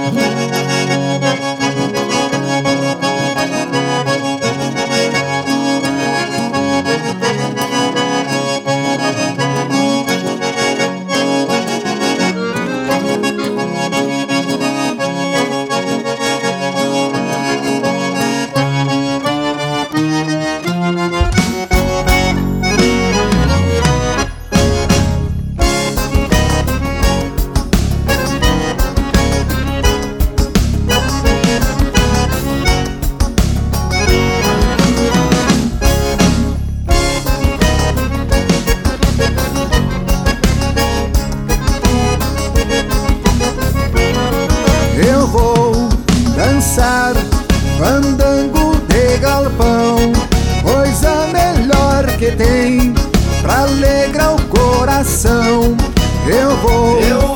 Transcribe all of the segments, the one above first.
Eu vou dançar fandango de galpão, coisa melhor que tem pra alegrar o coração. Eu vou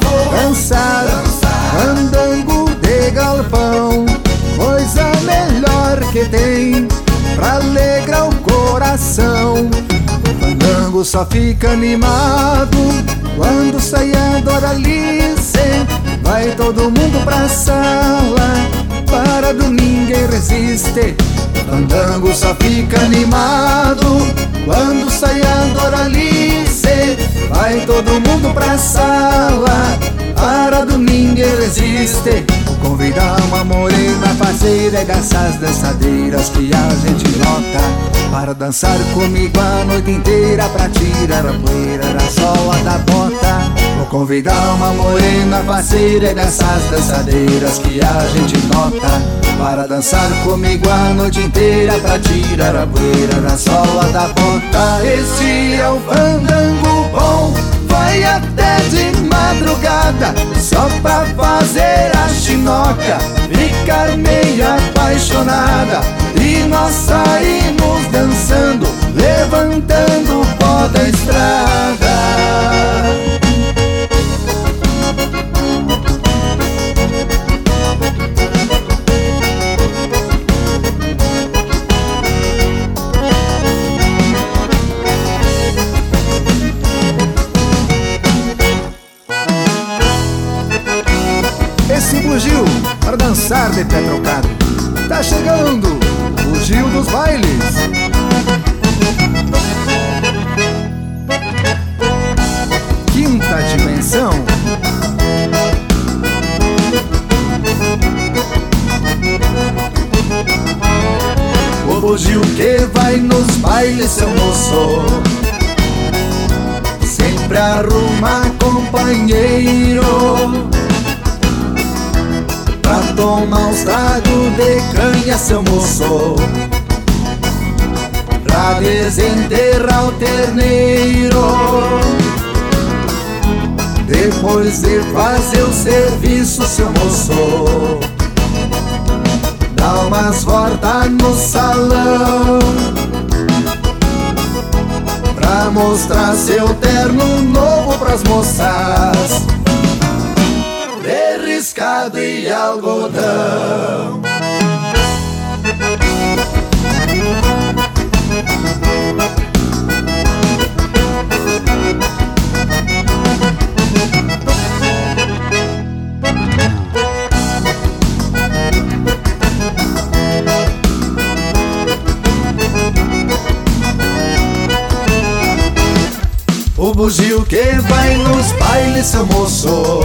dançar fandango de galpão, coisa melhor que tem pra alegrar o coração. Fandango só fica animado quando sai a Doralice. Vai todo mundo pra sala, parado ninguém resiste. Fandango só fica animado quando sai a Doralice. Vai todo mundo pra sala, parado ninguém resiste. Vou convidar uma morena parceira dessas dançadeiras que a gente nota, para dançar comigo a noite inteira, pra tirar a poeira da sola da bota. Vou convidar uma morena parceira dessas dançadeiras que a gente nota, para dançar comigo a noite inteira, pra tirar a poeira da sola da bota. Este é o fandango bom, vai até de madrugada, só pra fazer a chinoca, ficar meio apaixonada. E nós saímos dançando, levantando o pó da estrada. Esse bugio para dançar de pé trocado, tá chegando o bugio dos bailes. Quinta dimensão. O bugio que vai nos bailes, seu moço, sempre arruma companheiro pra tomar uns tragos de canha, seu moço, pra desenterrar o terneiro. Depois de fazer o serviço, seu moço, dá umas voltas no salão, pra mostrar seu terno novo pras moças, de riscado e algodão. O bugio que vai nos bailes, seu moço,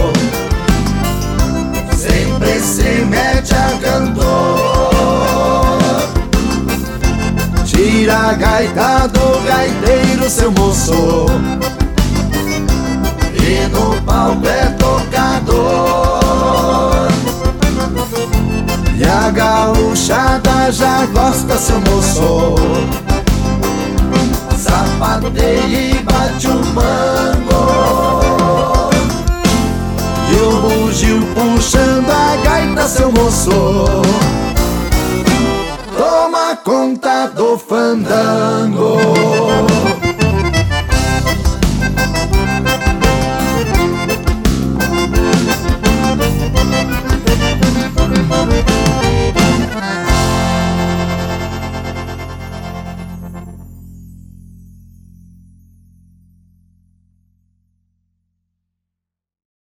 sempre se mete a cantor. Tira a gaita do gaiteiro, seu moço, e no palco é tocador. E a gauchada já gosta, seu moço, sapateia e bate o mango. E o bugio puxando a gaita, seu moço, toma conta do fandango.